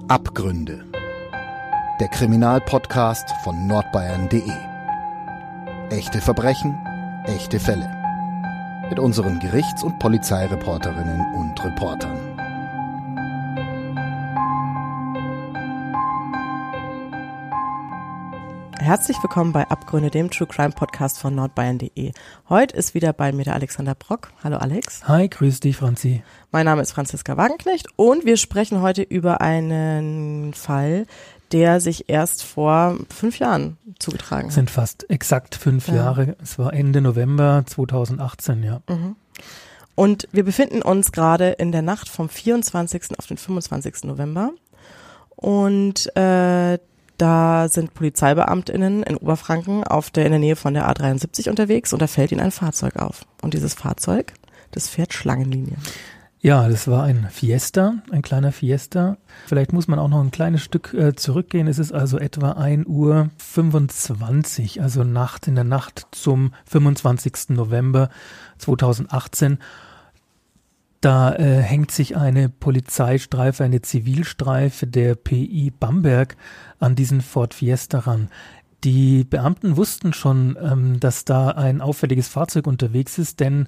Abgründe. Der Kriminalpodcast von nordbayern.de. Echte Verbrechen, echte Fälle. Mit unseren Gerichts- und Polizeireporterinnen und Reportern. Herzlich willkommen bei Abgründe, dem True Crime Podcast von nordbayern.de. Heute ist wieder bei mir der Alexander Brock. Hallo Alex. Hi, grüß dich Franzi. Mein Name ist Franziska Wagenknecht und wir sprechen heute über einen Fall, der sich erst vor 5 Jahren zugetragen hat. Sind fast exakt 5 Jahre. Es war Ende November 2018, ja. Mhm. Und wir befinden uns gerade in der Nacht vom 24. auf den 25. November und da sind PolizeibeamtInnen in Oberfranken in der Nähe von der A73 unterwegs und da fällt ihnen ein Fahrzeug auf. Und dieses Fahrzeug, das fährt Schlangenlinien. Ja, das war ein Fiesta, ein kleiner Fiesta. Vielleicht muss man auch noch ein kleines Stück zurückgehen. Es ist also etwa 1:25 Uhr, also in der Nacht zum 25. November 2018. Da hängt sich eine Polizeistreife, eine Zivilstreife der PI Bamberg an diesen Ford Fiesta ran. Die Beamten wussten schon, dass da ein auffälliges Fahrzeug unterwegs ist, denn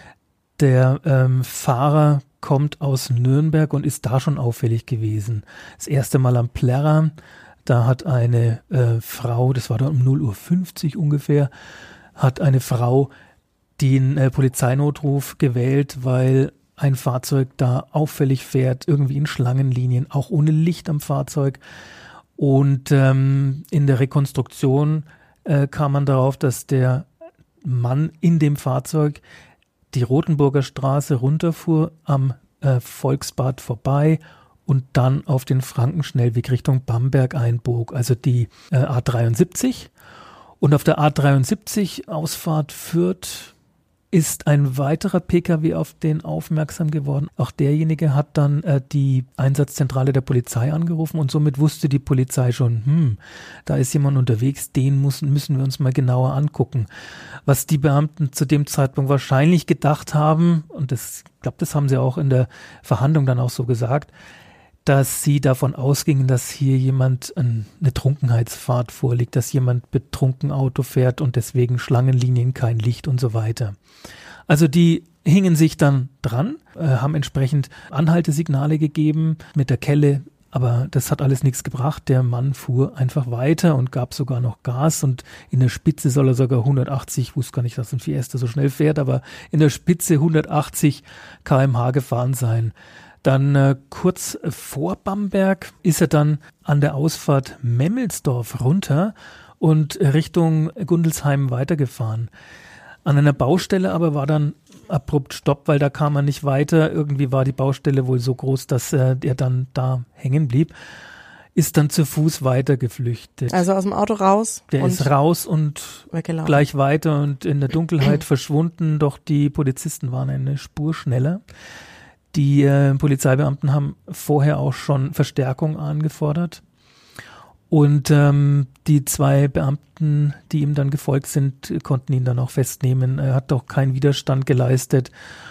der Fahrer kommt aus Nürnberg und ist da schon auffällig gewesen. Das erste Mal am Plärrer, da hat eine Frau, das war da um 0:50 Uhr ungefähr, hat eine Frau den Polizeinotruf gewählt, weil ein Fahrzeug da auffällig fährt, irgendwie in Schlangenlinien, auch ohne Licht am Fahrzeug. Und in der Rekonstruktion kam man darauf, dass der Mann in dem Fahrzeug die Rotenburger Straße runterfuhr, am Volksbad vorbei und dann auf den Frankenschnellweg Richtung Bamberg einbog, also die A73. Und auf der A73 Ausfahrt Fürth ist ein weiterer Pkw auf den aufmerksam geworden. Auch derjenige hat dann die Einsatzzentrale der Polizei angerufen und somit wusste die Polizei schon, da ist jemand unterwegs, den müssen wir uns mal genauer angucken. Was die Beamten zu dem Zeitpunkt wahrscheinlich gedacht haben, und ich glaube, das haben sie auch in der Verhandlung dann auch so gesagt, dass sie davon ausgingen, dass hier jemand eine Trunkenheitsfahrt vorliegt, dass jemand betrunken Auto fährt und deswegen Schlangenlinien, kein Licht und so weiter. Also die hingen sich dann dran, haben entsprechend Anhaltesignale gegeben mit der Kelle, aber das hat alles nichts gebracht. Der Mann fuhr einfach weiter und gab sogar noch Gas und in der Spitze soll er sogar 180, ich wusste gar nicht, dass ein Fiesta so schnell fährt, aber in der Spitze 180 km/h gefahren sein. Dann kurz vor Bamberg ist er dann an der Ausfahrt Memmelsdorf runter und Richtung Gundelsheim weitergefahren. An einer Baustelle aber war dann abrupt Stopp, weil da kam er nicht weiter. Irgendwie war die Baustelle wohl so groß, dass er dann da hängen blieb. Ist dann zu Fuß weiter geflüchtet. Also aus dem Auto raus? Der ist raus und gleich weiter und in der Dunkelheit verschwunden. Doch die Polizisten waren eine Spur schneller. Die Polizeibeamten haben vorher auch schon Verstärkung angefordert und die 2 Beamten, die ihm dann gefolgt sind, konnten ihn dann auch festnehmen. Er hat auch keinen Widerstand geleistet,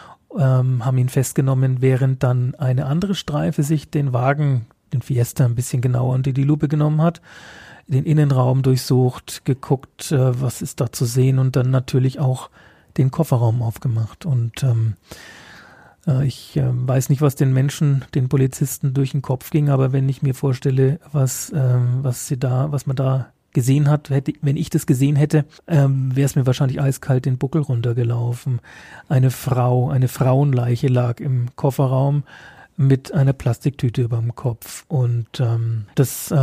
haben ihn festgenommen, während dann eine andere Streife sich den Fiesta ein bisschen genauer unter die Lupe genommen hat, den Innenraum durchsucht, geguckt, was ist da zu sehen und dann natürlich auch den Kofferraum aufgemacht und ich weiß nicht, was den Polizisten durch den Kopf ging, aber wenn ich mir vorstelle, was man da gesehen hat, wenn ich das gesehen hätte, wäre es mir wahrscheinlich eiskalt den Buckel runtergelaufen. Eine Frauenleiche lag im Kofferraum mit einer Plastiktüte überm Kopf und das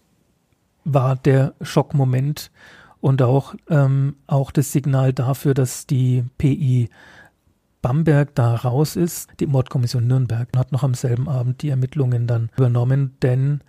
war der Schockmoment und auch das Signal dafür, dass die PI Bamberg da raus ist. Die Mordkommission Nürnberg hat noch am selben Abend die Ermittlungen dann übernommen, denn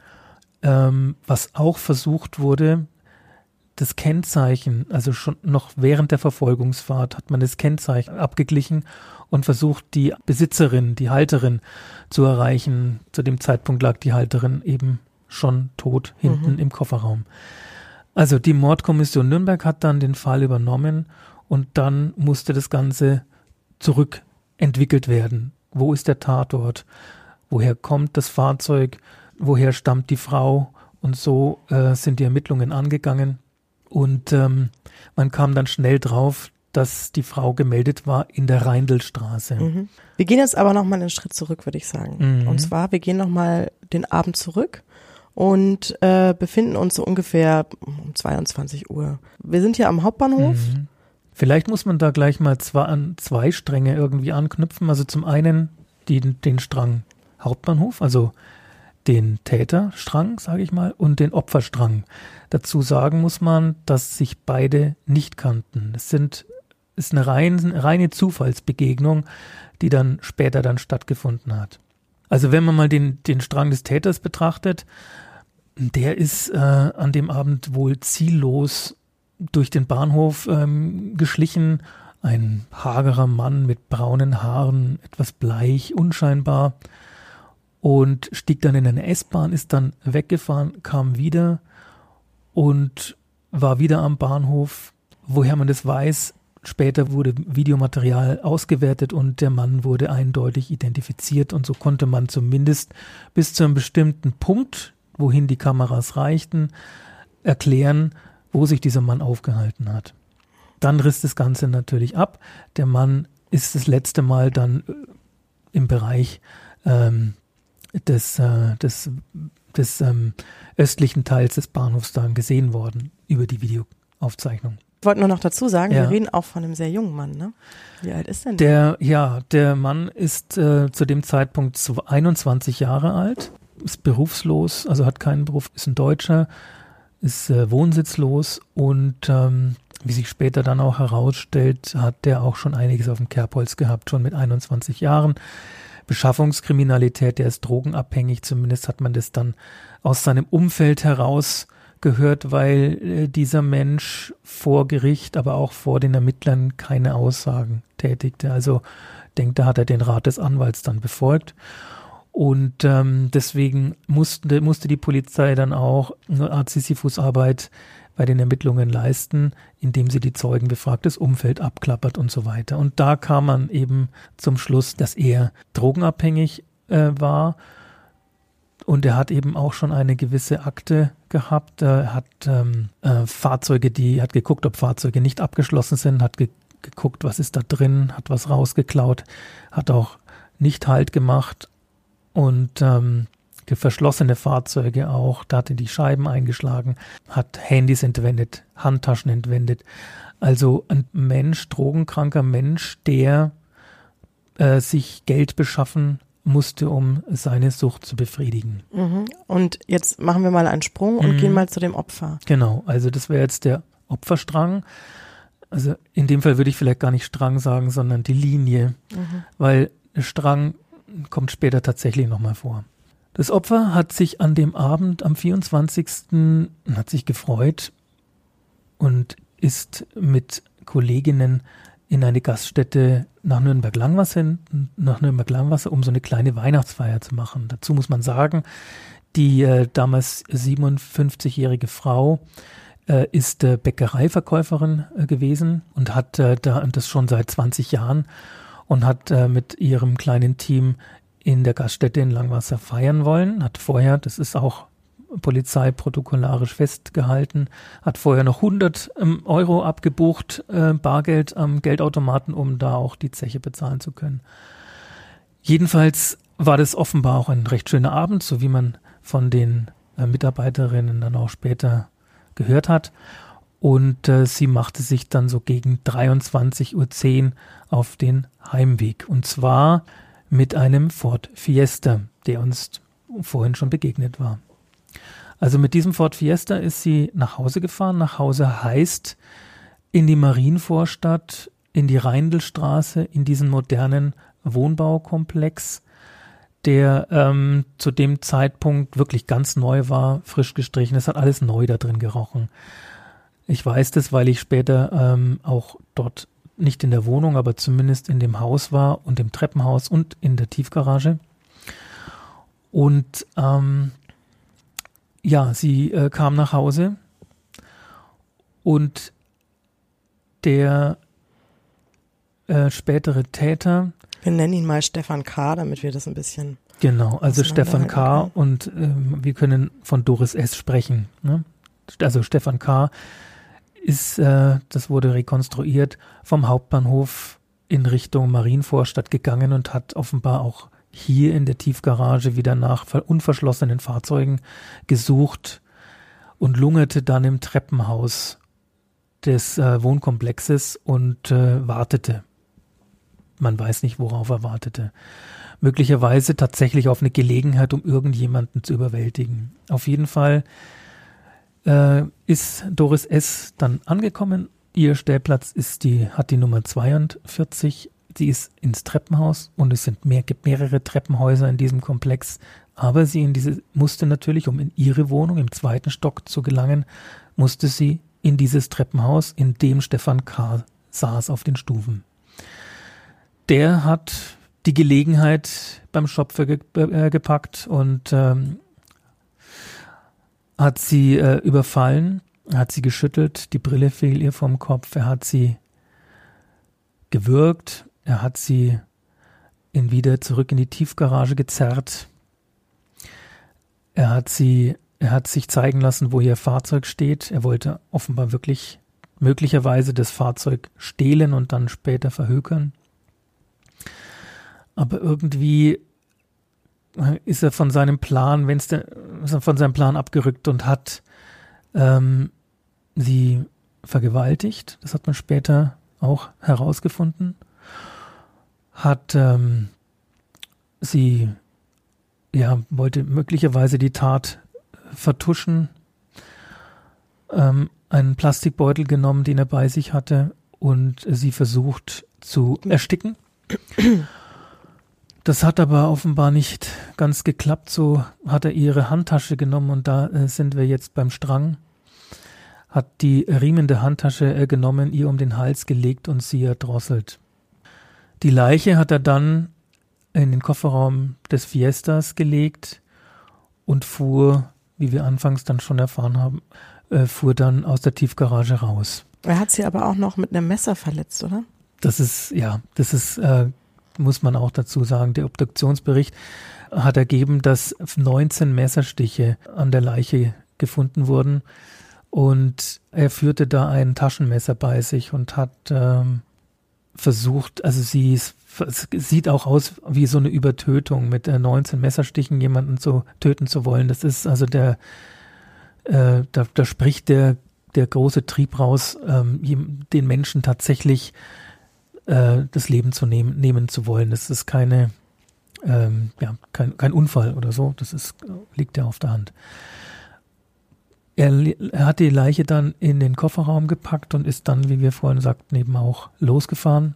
was auch versucht wurde, das Kennzeichen, also schon noch während der Verfolgungsfahrt hat man das Kennzeichen abgeglichen und versucht, die Besitzerin, die Halterin zu erreichen. Zu dem Zeitpunkt lag die Halterin eben schon tot hinten im Kofferraum. Also die Mordkommission Nürnberg hat dann den Fall übernommen und dann musste das Ganze zurückentwickelt werden. Wo ist der Tatort? Woher kommt das Fahrzeug? woher stammt die Frau, und so sind die Ermittlungen angegangen. Und man kam dann schnell drauf, dass die Frau gemeldet war in der Reindelstraße. Mhm. Wir gehen jetzt aber nochmal einen Schritt zurück, würde ich sagen. Und zwar, wir gehen nochmal den Abend zurück und befinden uns so ungefähr um 22 Uhr. Wir sind hier am Hauptbahnhof. Vielleicht muss man da gleich mal an zwei Stränge irgendwie anknüpfen. Also zum einen den Strang Hauptbahnhof, also den Täterstrang, sage ich mal, und den Opferstrang. Dazu sagen muss man, dass sich beide nicht kannten. Es ist eine reine Zufallsbegegnung, die dann später stattgefunden hat. Also wenn man mal den Strang des Täters betrachtet, der ist an dem Abend wohl ziellos durch den Bahnhof geschlichen. Ein hagerer Mann mit braunen Haaren, etwas bleich, unscheinbar, und stieg dann in eine S-Bahn, ist dann weggefahren, kam wieder und war wieder am Bahnhof. Woher man das weiß, später wurde Videomaterial ausgewertet und der Mann wurde eindeutig identifiziert, und so konnte man zumindest bis zu einem bestimmten Punkt, wohin die Kameras reichten, erklären, wo sich dieser Mann aufgehalten hat. Dann riss das Ganze natürlich ab. Der Mann ist das letzte Mal dann im Bereich des östlichen Teils des Bahnhofs dann gesehen worden über die Videoaufzeichnung. Ich wollte nur noch dazu sagen, Ja. wir reden auch von einem sehr jungen Mann, ne? Wie alt ist denn der? Der Mann ist zu dem Zeitpunkt 21 Jahre alt, ist berufslos, also hat keinen Beruf, ist ein Deutscher, ist wohnsitzlos und wie sich später dann auch herausstellt, hat der auch schon einiges auf dem Kerbholz gehabt, schon mit 21 Jahren. Beschaffungskriminalität, der ist drogenabhängig, zumindest hat man das dann aus seinem Umfeld heraus gehört, weil dieser Mensch vor Gericht, aber auch vor den Ermittlern keine Aussagen tätigte. Also denkt, da hat er den Rat des Anwalts dann befolgt. Und deswegen musste die Polizei dann auch eine Art Sisyphusarbeit bei den Ermittlungen leisten, indem sie die Zeugen befragt, das Umfeld abklappert und so weiter. Und da kam man eben zum Schluss, dass er drogenabhängig war. Und er hat eben auch schon eine gewisse Akte gehabt. Er hat hat geguckt, ob Fahrzeuge nicht abgeschlossen sind, hat geguckt, was ist da drin, hat was rausgeklaut, hat auch nicht Halt gemacht und verschlossene Fahrzeuge auch, da hat er die Scheiben eingeschlagen, hat Handys entwendet, Handtaschen entwendet. Also ein Mensch, drogenkranker Mensch, der sich Geld beschaffen musste, um seine Sucht zu befriedigen. Mhm. Und jetzt machen wir mal einen Sprung und gehen mal zu dem Opfer. Genau, also das wäre jetzt der Opferstrang. Also in dem Fall würde ich vielleicht gar nicht Strang sagen, sondern die Linie, weil der Strang kommt später tatsächlich nochmal vor. Das Opfer hat sich an dem Abend am 24. hat sich gefreut und ist mit Kolleginnen in eine Gaststätte nach Nürnberg-Langwasser, um so eine kleine Weihnachtsfeier zu machen. Dazu muss man sagen, die damals 57-jährige Frau ist Bäckereiverkäuferin gewesen und hat das schon seit 20 Jahren und hat mit ihrem kleinen Team in der Gaststätte in Langwasser feiern wollen, hat vorher, das ist auch polizeiprotokollarisch festgehalten, hat vorher noch 100 Euro abgebucht, Bargeld am Geldautomaten, um da auch die Zeche bezahlen zu können. Jedenfalls war das offenbar auch ein recht schöner Abend, so wie man von den Mitarbeiterinnen dann auch später gehört hat. Und sie machte sich dann so gegen 23:10 Uhr auf den Heimweg. Und zwar mit einem Ford Fiesta, der uns vorhin schon begegnet war. Also mit diesem Ford Fiesta ist sie nach Hause gefahren. Nach Hause heißt in die Marienvorstadt, in die Reindelstraße, in diesen modernen Wohnbaukomplex, der zu dem Zeitpunkt wirklich ganz neu war, frisch gestrichen. Es hat alles neu da drin gerochen. Ich weiß das, weil ich später auch dort nicht in der Wohnung, aber zumindest in dem Haus war und im Treppenhaus und in der Tiefgarage. Und sie kam nach Hause und der spätere Täter Wir nennen ihn mal Stefan K., damit wir das ein bisschen... Genau, also Stefan K. und wir können von Doris S. sprechen. Ne? Also Stefan K. ist, das wurde rekonstruiert, vom Hauptbahnhof in Richtung Marienvorstadt gegangen und hat offenbar auch hier in der Tiefgarage wieder nach unverschlossenen Fahrzeugen gesucht und lungerte dann im Treppenhaus des Wohnkomplexes und wartete. Man weiß nicht, worauf er wartete. Möglicherweise tatsächlich auf eine Gelegenheit, um irgendjemanden zu überwältigen. Auf jeden Fall ist Doris S. dann angekommen. Ihr Stellplatz hat die Nummer 42. Sie ist ins Treppenhaus und es gibt mehrere Treppenhäuser in diesem Komplex. Aber sie musste natürlich, um in ihre Wohnung im 2. Stock zu gelangen, musste sie in dieses Treppenhaus, in dem Stefan K. saß auf den Stufen. Der hat die Gelegenheit beim Schopfe gepackt und hat sie überfallen, hat sie geschüttelt, die Brille fiel ihr vom Kopf, er hat sie gewürgt, er hat sie wieder zurück in die Tiefgarage gezerrt, er hat sich zeigen lassen, wo ihr Fahrzeug steht, er wollte offenbar wirklich möglicherweise das Fahrzeug stehlen und dann später verhökern. Aber irgendwie ist er von seinem Plan, abgerückt und hat sie vergewaltigt. Das hat man später auch herausgefunden. Hat wollte möglicherweise die Tat vertuschen. Einen Plastikbeutel genommen, den er bei sich hatte, und sie versucht zu ersticken. Das hat aber offenbar nicht ganz geklappt. So hat er ihre Handtasche genommen und da sind wir jetzt beim Strang. Hat die riemende Handtasche genommen, ihr um den Hals gelegt und sie erdrosselt. Die Leiche hat er dann in den Kofferraum des Fiestas gelegt und fuhr, wie wir anfangs dann schon erfahren haben, fuhr dann aus der Tiefgarage raus. Er hat sie aber auch noch mit einem Messer verletzt, oder? Das ist muss man auch dazu sagen, der Obduktionsbericht hat ergeben, dass 19 Messerstiche an der Leiche gefunden wurden und er führte da ein Taschenmesser bei sich und hat versucht, also es sieht auch aus wie so eine Übertötung, mit 19 Messerstichen jemanden töten zu wollen. Das ist also da spricht der große Trieb raus, den Menschen tatsächlich das Leben nehmen zu wollen. Das ist kein Unfall oder so. Das liegt ja auf der Hand. Er hat die Leiche dann in den Kofferraum gepackt und ist dann, wie wir vorhin sagten, eben auch losgefahren.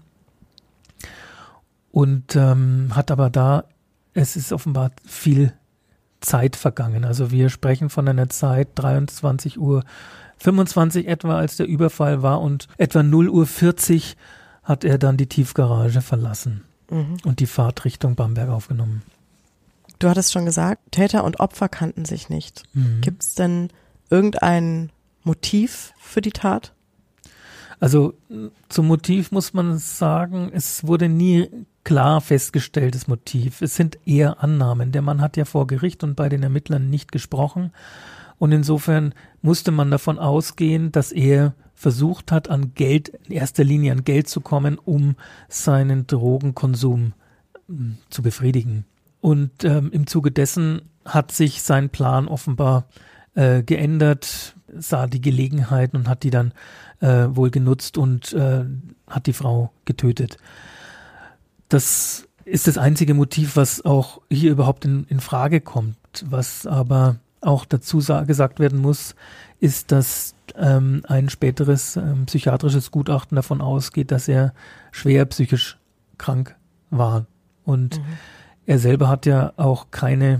Und hat aber es ist offenbar viel Zeit vergangen. Also wir sprechen von einer Zeit 23:25 Uhr etwa, als der Überfall war, und etwa 0:40 Uhr hat er dann die Tiefgarage verlassen und die Fahrt Richtung Bamberg aufgenommen. Du hattest schon gesagt, Täter und Opfer kannten sich nicht. Gibt es denn irgendein Motiv für die Tat? Also zum Motiv muss man sagen, es wurde nie klar festgestelltes Motiv. Es sind eher Annahmen. Der Mann hat ja vor Gericht und bei den Ermittlern nicht gesprochen. Und insofern musste man davon ausgehen, dass er versucht hat, in erster Linie an Geld zu kommen, um seinen Drogenkonsum zu befriedigen. Und im Zuge dessen hat sich sein Plan offenbar geändert, sah die Gelegenheiten und hat die dann wohl genutzt und hat die Frau getötet. Das ist das einzige Motiv, was auch hier überhaupt in Frage kommt. Was aber auch dazu gesagt werden muss, ist, dass ein späteres psychiatrisches Gutachten davon ausgeht, dass er schwer psychisch krank war. Und er selber hat ja auch kein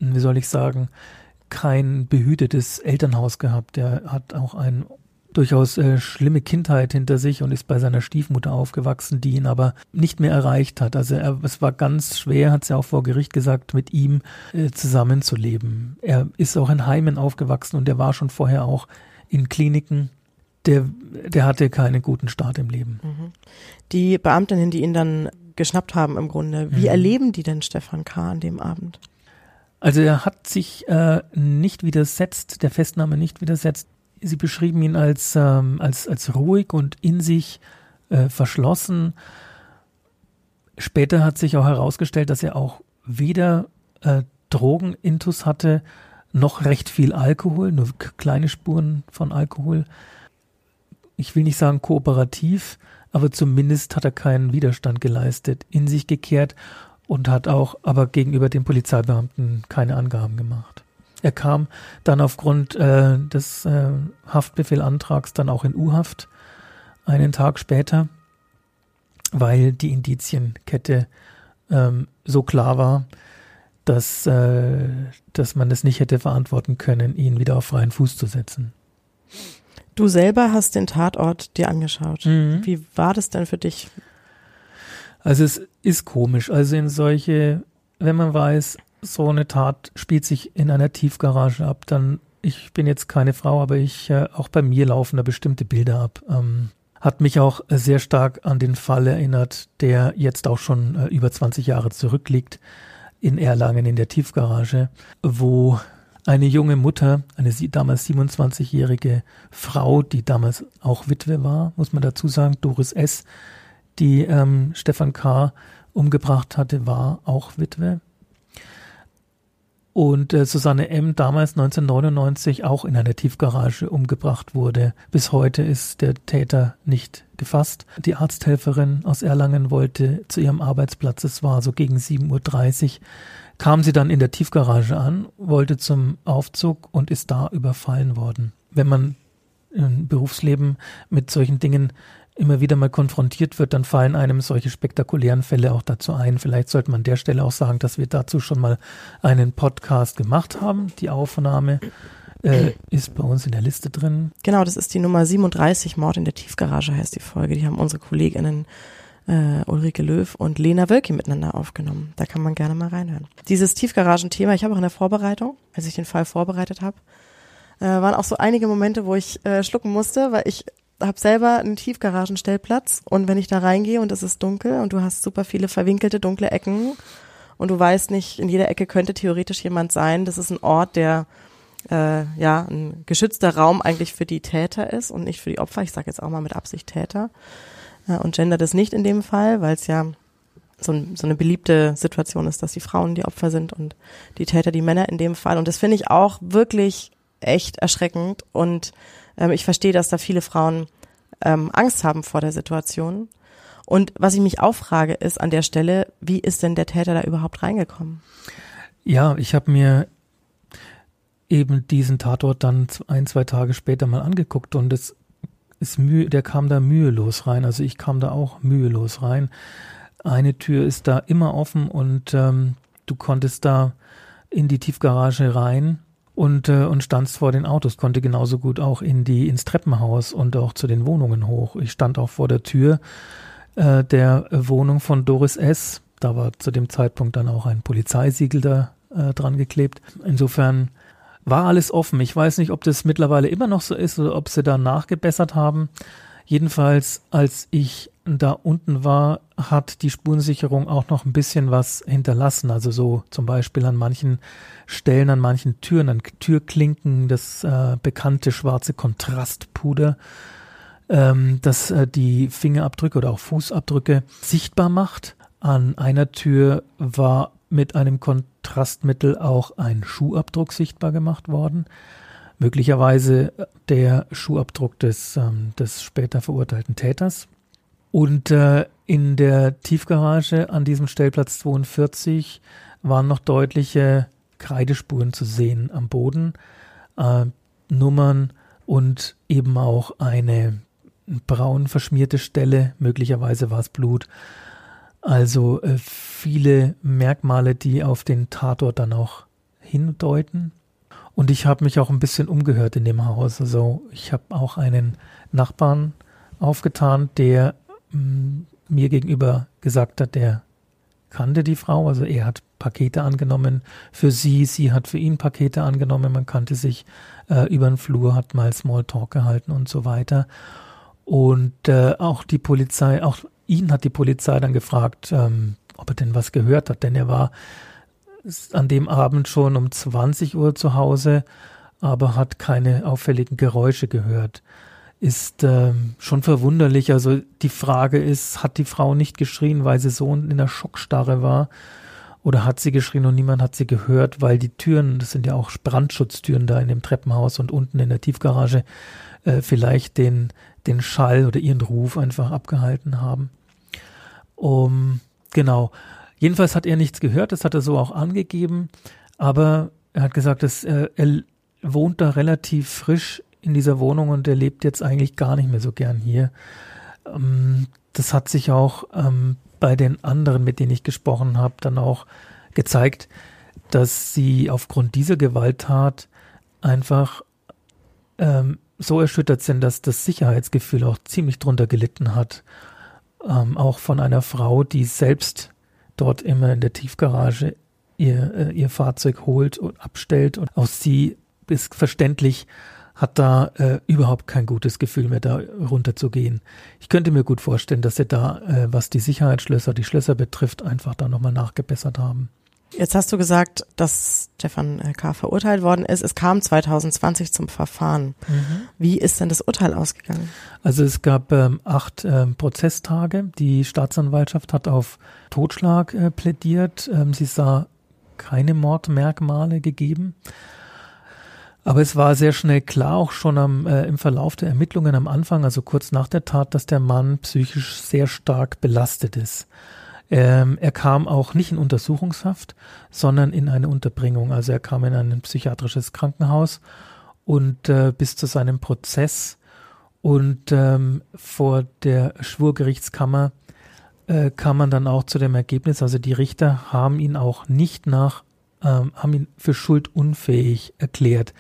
behütetes Elternhaus gehabt. Er hat auch eine durchaus schlimme Kindheit hinter sich und ist bei seiner Stiefmutter aufgewachsen, die ihn aber nicht mehr erreicht hat. Also es war ganz schwer, hat sie auch vor Gericht gesagt, mit ihm zusammenzuleben. Er ist auch in Heimen aufgewachsen und er war schon vorher auch in Kliniken. Der hatte keinen guten Start im Leben. Die Beamtinnen, die ihn dann geschnappt haben im Grunde. Wie erleben die denn Stefan K. an dem Abend? Also er hat sich nicht widersetzt, der Festnahme nicht widersetzt. Sie beschrieben ihn als ruhig und in sich verschlossen. Später hat sich auch herausgestellt, dass er auch weder Drogenintus hatte, noch recht viel Alkohol, nur kleine Spuren von Alkohol. Ich will nicht sagen kooperativ, aber zumindest hat er keinen Widerstand geleistet, in sich gekehrt und hat auch aber gegenüber den Polizeibeamten keine Angaben gemacht. Er kam dann aufgrund des Haftbefehlantrags dann auch in U-Haft einen Tag später, weil die Indizienkette so klar war, dass man es nicht hätte verantworten können, ihn wieder auf freien Fuß zu setzen. Du selber hast den Tatort dir angeschaut. Wie war das denn für dich? Also es ist komisch. Also wenn man weiß, so eine Tat spielt sich in einer Tiefgarage ab, dann, ich bin jetzt keine Frau, aber auch bei mir laufen da bestimmte Bilder ab. Hat mich auch sehr stark an den Fall erinnert, der jetzt auch schon über 20 Jahre zurückliegt, in Erlangen in der Tiefgarage, wo eine junge Mutter, eine damals 27-jährige Frau, die damals auch Witwe war, muss man dazu sagen, Doris S., die Stefan K. umgebracht hatte, war auch Witwe. Und Susanne M. damals 1999 auch in einer Tiefgarage umgebracht wurde. Bis heute ist der Täter nicht gefasst. Die Arzthelferin aus Erlangen wollte zu ihrem Arbeitsplatz, es war so gegen 7:30 Uhr, kam sie dann in der Tiefgarage an, wollte zum Aufzug und ist da überfallen worden. Wenn man im Berufsleben mit solchen Dingen immer wieder mal konfrontiert wird, dann fallen einem solche spektakulären Fälle auch dazu ein. Vielleicht sollte man an der Stelle auch sagen, dass wir dazu schon mal einen Podcast gemacht haben. Die Aufnahme ist bei uns in der Liste drin. Genau, das ist die Nummer 37, Mord in der Tiefgarage heißt die Folge. Die haben unsere KollegInnen Ulrike Löw und Lena Wölki miteinander aufgenommen. Da kann man gerne mal reinhören. Dieses Tiefgaragenthema, ich habe auch in der Vorbereitung, als ich den Fall vorbereitet habe, waren auch so einige Momente, wo ich schlucken musste, weil ich habe selber einen Tiefgaragenstellplatz und wenn ich da reingehe und es ist dunkel und du hast super viele verwinkelte, dunkle Ecken und du weißt nicht, in jeder Ecke könnte theoretisch jemand sein, das ist ein Ort, der ein geschützter Raum eigentlich für die Täter ist und nicht für die Opfer. Ich sage jetzt auch mal mit Absicht Täter und gender das nicht in dem Fall, weil es ja so eine beliebte Situation ist, dass die Frauen die Opfer sind und die Täter die Männer in dem Fall. Und das finde ich auch wirklich echt erschreckend und ich verstehe, dass da viele Frauen Angst haben vor der Situation. Und was ich mich auch frage, ist an der Stelle, wie ist denn der Täter da überhaupt reingekommen? Ja, ich habe mir eben diesen Tatort dann 1-2 Tage später mal angeguckt und der kam da mühelos rein. Also ich kam da auch mühelos rein. Eine Tür ist da immer offen und du konntest da in die Tiefgarage rein und standst vor den Autos, konnte genauso gut auch ins Treppenhaus und auch zu den Wohnungen hoch. Ich stand auch vor der Tür der Wohnung von Doris S. Da war zu dem Zeitpunkt dann auch ein Polizeisiegel da dran geklebt. Insofern war alles offen. Ich weiß nicht, ob das mittlerweile immer noch so ist oder ob sie da nachgebessert haben. Jedenfalls, als ich da unten war, hat die Spurensicherung auch noch ein bisschen was hinterlassen. Also so zum Beispiel an manchen Stellen, an manchen Türen, an Türklinken, das bekannte schwarze Kontrastpuder, das die Fingerabdrücke oder auch Fußabdrücke sichtbar macht. An einer Tür war mit einem Kontrastmittel auch ein Schuhabdruck sichtbar gemacht worden. Möglicherweise der Schuhabdruck des später verurteilten Täters. Und in der Tiefgarage an diesem Stellplatz 42 waren noch deutliche Kreidespuren zu sehen am Boden, Nummern und eben auch eine braun verschmierte Stelle, möglicherweise war es Blut. Also viele Merkmale, die auf den Tatort dann auch hindeuten. Und ich habe mich auch ein bisschen umgehört in dem Haus. Also ich habe auch einen Nachbarn aufgetan, der mir gegenüber gesagt hat, der kannte die Frau. Also er hat Pakete angenommen für sie, sie hat für ihn Pakete angenommen. Man kannte sich über den Flur, hat mal Smalltalk gehalten und so weiter. Und auch die Polizei, auch ihn hat die Polizei dann gefragt, ob er denn was gehört hat, denn er war an dem Abend schon um 20 Uhr zu Hause, aber hat keine auffälligen Geräusche gehört. Ist schon verwunderlich. Also die Frage ist, hat die Frau nicht geschrien, weil sie so in der Schockstarre war? Oder hat sie geschrien und niemand hat sie gehört, weil die Türen, das sind ja auch Brandschutztüren da in dem Treppenhaus und unten in der Tiefgarage, vielleicht den Schall oder ihren Ruf einfach abgehalten haben. Genau. Jedenfalls hat er nichts gehört, das hat er so auch angegeben, aber er hat gesagt, dass er wohnt da relativ frisch in dieser Wohnung und er lebt jetzt eigentlich gar nicht mehr so gern hier. Das hat sich auch bei den anderen, mit denen ich gesprochen habe, dann auch gezeigt, dass sie aufgrund dieser Gewalttat einfach so erschüttert sind, dass das Sicherheitsgefühl auch ziemlich drunter gelitten hat. Auch von einer Frau, die selbst dort immer in der Tiefgarage ihr Fahrzeug holt und abstellt. Und auch sie, ist verständlich, hat da überhaupt kein gutes Gefühl mehr, da runterzugehen. Ich könnte mir gut vorstellen, dass sie da, was die Sicherheitsschlösser, die Schlösser betrifft, einfach da nochmal nachgebessert haben. Jetzt hast du gesagt, dass Stefan K. verurteilt worden ist. Es kam 2020 zum Verfahren. Wie ist denn das Urteil ausgegangen? Also es gab 8 Prozesstage. Die Staatsanwaltschaft hat auf Totschlag plädiert. Sie sah keine Mordmerkmale gegeben. Aber es war sehr schnell klar, auch schon im Verlauf der Ermittlungen am Anfang, also kurz nach der Tat, dass der Mann psychisch sehr stark belastet ist. Er kam auch nicht in Untersuchungshaft, sondern in eine Unterbringung. Also er kam in ein psychiatrisches Krankenhaus und bis zu seinem Prozess und vor der Schwurgerichtskammer kam man dann auch zu dem Ergebnis, also die Richter haben ihn auch nicht haben ihn für schuldunfähig erklärt.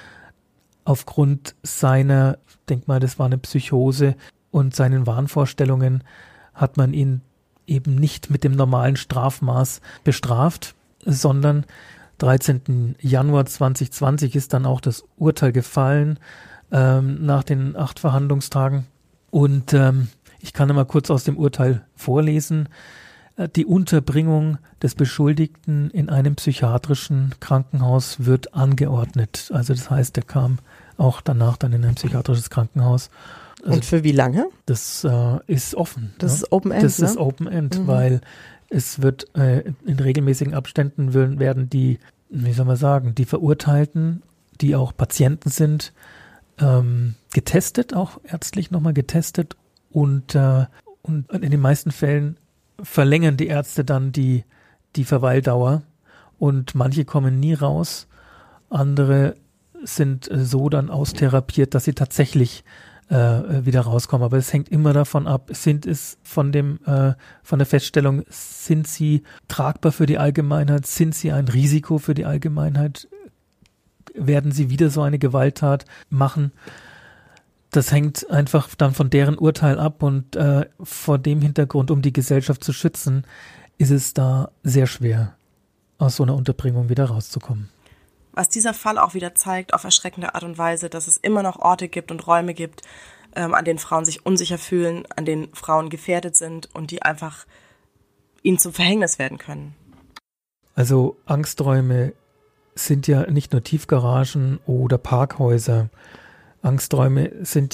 Aufgrund seiner, ich denke mal, das war eine Psychose und seinen Wahnvorstellungen hat man ihn eben nicht mit dem normalen Strafmaß bestraft, sondern 13. Januar 2020 ist dann auch das Urteil gefallen nach den 8 Verhandlungstagen. Und ich kann mal kurz aus dem Urteil vorlesen. Die Unterbringung des Beschuldigten in einem psychiatrischen Krankenhaus wird angeordnet. Also das heißt, er kam auch danach dann in ein psychiatrisches Krankenhaus. Also und für wie lange? Das ist offen. Das ist Open End, Das ist Open End, weil es wird in regelmäßigen Abständen werden die, wie soll man sagen, die Verurteilten, die auch Patienten sind, getestet, auch ärztlich nochmal getestet und in den meisten Fällen verlängern die Ärzte dann die Verweildauer und manche kommen nie raus, andere sind so dann austherapiert, dass sie tatsächlich wieder rauskommen. Aber es hängt immer davon ab, von der Feststellung, sind sie tragbar für die Allgemeinheit, sind sie ein Risiko für die Allgemeinheit, werden sie wieder so eine Gewalttat machen. Das hängt einfach dann von deren Urteil ab und vor dem Hintergrund, um die Gesellschaft zu schützen, ist es da sehr schwer, aus so einer Unterbringung wieder rauszukommen. Was dieser Fall auch wieder zeigt, auf erschreckende Art und Weise, dass es immer noch Orte gibt und Räume gibt, an denen Frauen sich unsicher fühlen, an denen Frauen gefährdet sind und die einfach ihnen zum Verhängnis werden können. Also Angsträume sind ja nicht nur Tiefgaragen oder Parkhäuser. Angsträume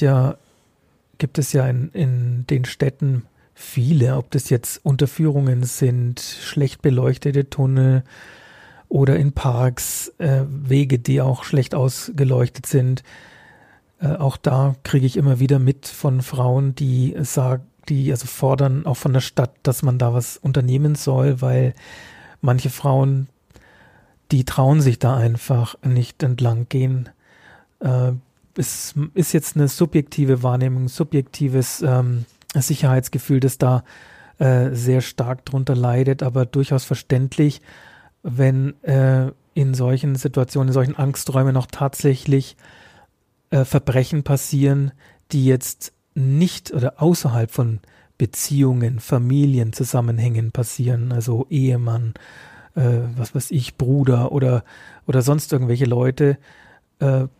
gibt es ja in den Städten viele, ob das jetzt Unterführungen sind, schlecht beleuchtete Tunnel oder in Parks, Wege, die auch schlecht ausgeleuchtet sind. Auch da kriege ich immer wieder mit von Frauen, die fordern auch von der Stadt, dass man da was unternehmen soll, weil manche Frauen, die trauen sich da einfach nicht entlang gehen. Es ist jetzt eine subjektive Wahrnehmung, subjektives Sicherheitsgefühl, das da sehr stark drunter leidet, aber durchaus verständlich, wenn in solchen Situationen, in solchen Angsträumen noch tatsächlich Verbrechen passieren, die jetzt nicht oder außerhalb von Beziehungen, Familienzusammenhängen passieren, also Ehemann, was weiß ich, Bruder oder sonst irgendwelche Leute.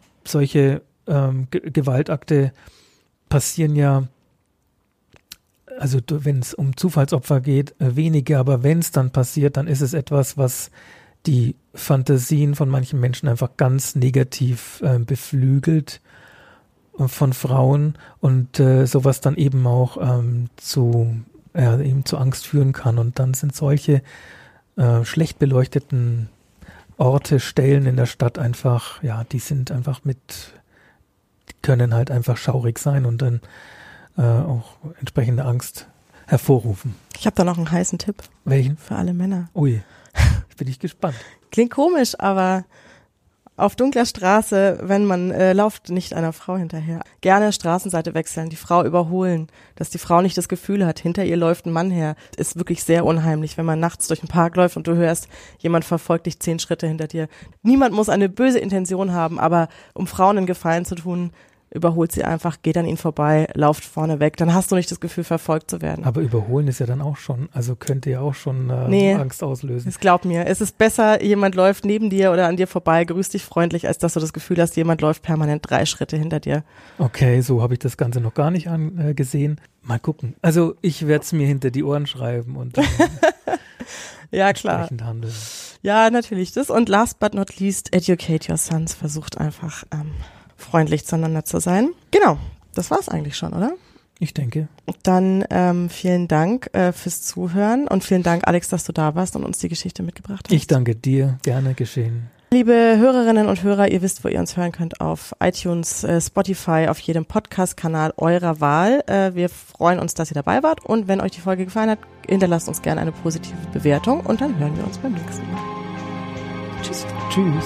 Solche Gewaltakte passieren ja also wenn es um Zufallsopfer geht, weniger, aber wenn es dann passiert, dann ist es etwas, was die Fantasien von manchen Menschen einfach ganz negativ beflügelt von Frauen und sowas dann eben auch eben zu Angst führen kann. Und dann sind solche schlecht beleuchteten Orte, Stellen in der Stadt einfach, ja, die sind einfach die können halt einfach schaurig sein und dann auch entsprechende Angst hervorrufen. Ich habe da noch einen heißen Tipp. Welchen? Für alle Männer. Ui, bin ich gespannt. Klingt komisch, aber auf dunkler Straße, wenn man lauft nicht einer Frau hinterher. Gerne Straßenseite wechseln, die Frau überholen, dass die Frau nicht das Gefühl hat, hinter ihr läuft ein Mann her. Ist wirklich sehr unheimlich, wenn man nachts durch den Park läuft und du hörst, jemand verfolgt dich 10 Schritte hinter dir. Niemand muss eine böse Intention haben, aber um Frauen einen Gefallen zu tun, überholt sie einfach, geht an ihnen vorbei, lauft vorne weg. Dann hast du nicht das Gefühl, verfolgt zu werden. Aber überholen ist ja dann auch schon, also könnte ja auch schon Angst auslösen. Das glaub mir, es ist besser, jemand läuft neben dir oder an dir vorbei, grüßt dich freundlich, als dass du das Gefühl hast, jemand läuft permanent 3 Schritte hinter dir. Okay, so habe ich das Ganze noch gar nicht gesehen. Mal gucken. Also ich werde es mir hinter die Ohren schreiben und ja, klar. Handeln. Ja, natürlich das. Und last but not least, educate your sons. Versucht einfach freundlich zueinander zu sein. Genau, das war's eigentlich schon, oder? Ich denke. Dann vielen Dank fürs Zuhören und vielen Dank, Alex, dass du da warst und uns die Geschichte mitgebracht hast. Ich danke dir, gerne geschehen. Liebe Hörerinnen und Hörer, ihr wisst, wo ihr uns hören könnt, auf iTunes, Spotify, auf jedem Podcast-Kanal eurer Wahl. Wir freuen uns, dass ihr dabei wart und wenn euch die Folge gefallen hat, hinterlasst uns gerne eine positive Bewertung und dann hören wir uns beim nächsten Mal. Tschüss. Tschüss.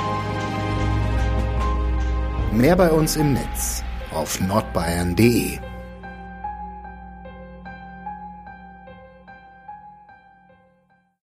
Mehr bei uns im Netz auf nordbayern.de